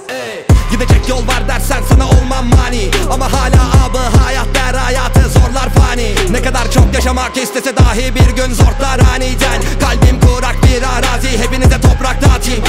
Gidecek yol var dersen sana olmam mani, ama hala abi hayat der, hayatı zorlar fani. Ne kadar çok yaşamak istese dahi bir gün zorlar aniden. Kalbim kurak bir arazi, hepinize toprak dağıtayım.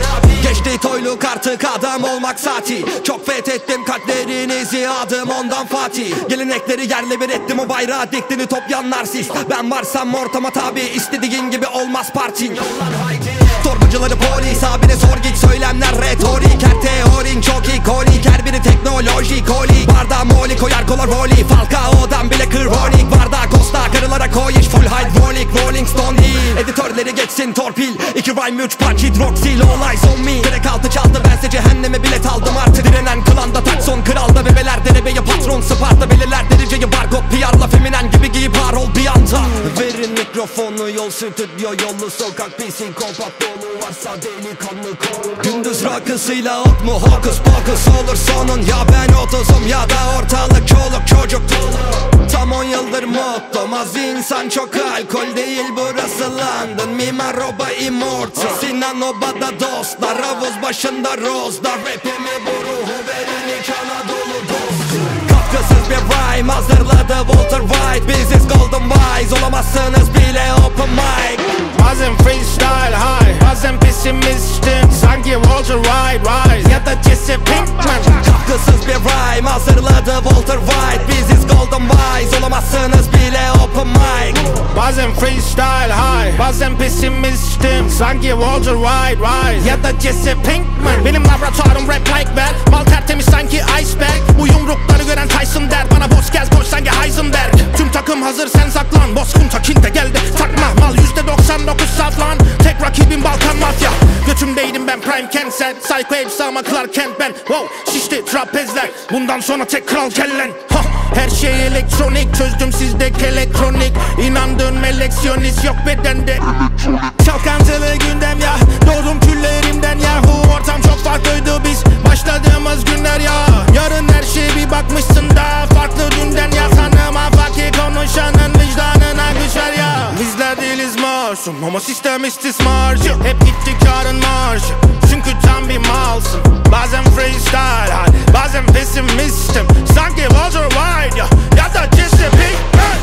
Geçti toyluk artık adam olmak saati. Çok fethettim kalplerinizi, adım ondan Fatih. Gelenekleri yerle bir ettim, o bayrağı diktiğini toplayanlar siz. Ben varsam ortama tabi, istediğin gibi olmaz partin. Torbacıları polis, abine sor git, söylemler retorik. Her teorin çok ikonik, her biri teknolojik oli. Bardağı moli koyar kolar voli, Falcao'dan bile kronik. Bardağı Costa karılara koy iş, full hydraulic Rolling Stone değil. Editörleri geçsin torpil, 2 rhyme 3 punch hidroksil, all eyes on me. Direk altı çaldı, bense cehenneme bilet aldım artık. Direnen klanda takson, kralda bebeler derebeye patron. Sparta belirler dereceyi, barkod PR'la feminen gibi giyip har ol bir anda. Verin mikrofonu, yol stüdyo yolu, sokak PC kompak dolu. Varsa delikanlı kol. Gündüz rakısıyla ot mu hokus pokus olur sonun. Ya ben 30'um ya da ortalık çoluk çocuk dolu. Tam 10 yıldır mutlum, az insan çok alkol değil burası London. Mimar Oba immortal, Sinan Oba'da dostlar, havuz başında rozlar. Rapimi bu ruhu veren ilk Anadolu dostu. Katkısız bir rhyme hazırladı Walter White. Biziz Golden Wise, olamazsınız bile open mic. Bazen freestyle high, bazen pesimistim. Sanki Walter White ya da Jesse Pinkman. Katkısız bir rhyme hazırladı Walter White. Biziz Golden Wise, olamazsınız bile open mic. Bazen freestyle high, bazen pesimistim. Sanki Walter White ya da Jesse Pinkman. Benim laboratuvarım rap like ver. Mal tertemiz sanki iceberg. Bu yumrukları gören Tyson der. Bana boss gel koş sanki Heisenberg. Tüm takım hazır sen saklan. Bozkun Takinte geldi takma mal, %99 saflan. Tek rakibim Balkan Mafya. Götümdeydim ben prime kentsel. Psycho hepsi ama Clark Kent ben. Wow şişti trapezler. Bundan sonra tek kral kellen. Her şey elektronik, çözdüm sizdeki elektronik. İnandın meleksiyonist yok bedende. Çalkantılı gündem ya, doğdum küllerimden yahu. Ortam çok farklıydı biz başladığımız günler ya. Yarın her şeye bir bakmışsın daha farklı dünden ya. Tanıma fakir konuşanın vicdanına güçler ya. Bizler değiliz masum ama sistem istismarcı. Hep ittikarın marşı, çünkü tam bir malsın. Bazen freestyle high, bazen pesimistim. Sanki Walter White ya da Jesse Pinkman.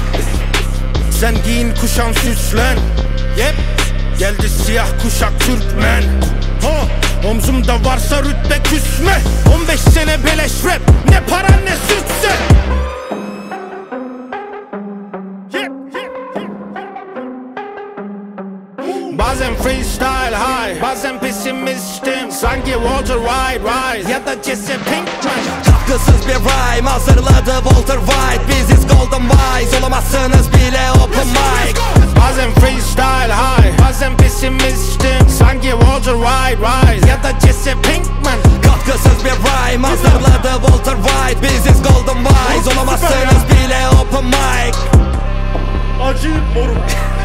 Sen giyin kuşan süslen, yep. Geldi siyah kuşak Türkmen. Omzumda varsa rütbe küsme. 15 sene beleş rap, ne para ne sütse. Bazen freestyle high, bazen pesimistim. Sanki Walter White ya da Jesse Pinkman. Katkısız bir rhyme hazırladı Walter White. Biziz Golden Wise, olamazsınız bile open mic. Bazen freestyle high, bazen pesimistim. Sanki Walter White ya da Jesse Pinkman. Katkısız bir rhyme hazırladı Walter White. Biziz Golden Wise, olamazsınız bile open mic. Acı moruk.